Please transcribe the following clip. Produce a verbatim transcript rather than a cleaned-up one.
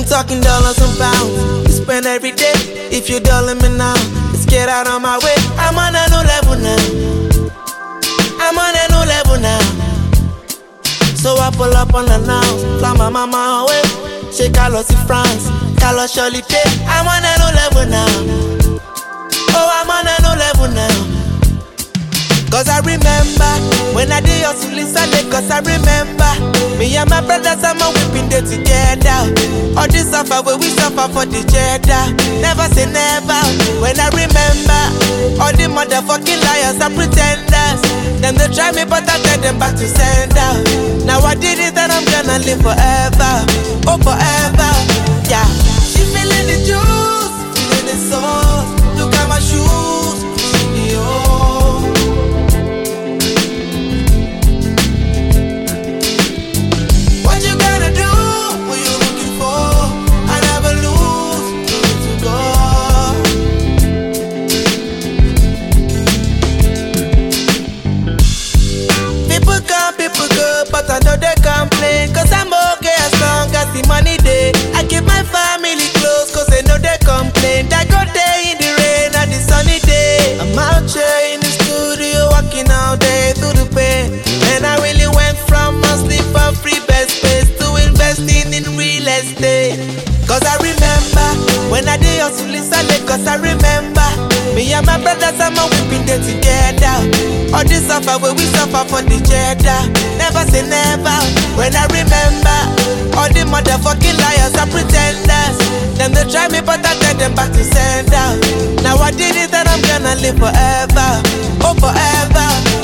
talking dollars and pounds. You spend every day. If you dollar me now, let's get out of my way. I'm on a new level now. I'm on a new level now. So I pull up on the now, fly my mama away. She Carlos in France, Carlos Shirley Day. I'm on a new level now. Oh, I'm on a new level now. Cause I remember when I did hustle in Sunday. Cause I remember me and my brothers and my we been there together. All this suffer where we suffer for the cheddar. Never say never. When I remember all the motherfucking liars and pretenders. Them they try me but I tell them back to sender. Now I did it and I'm gonna live forever. Oh forever. Yeah. She feeling the juice, feeling the sauce. Look at my shoes. Yo. But I know they complain, cause I'm okay as long as the money day. I keep my family close, cause they know they complain. I go there in the rain and the sunny day. I'm out here in the studio, working all day through the pain. And I really went from mostly for free best space to investing in real estate. Cause I remember when I did hustle in Sunday. Cause I remember me and my brothers and my we been there together. All this suffer where we suffer for the cheddar. Never say never. When I remember all the motherfucking liars and pretenders. Them they try me but I tell them back to sender. Now I did it and I'm gonna live forever. Oh forever.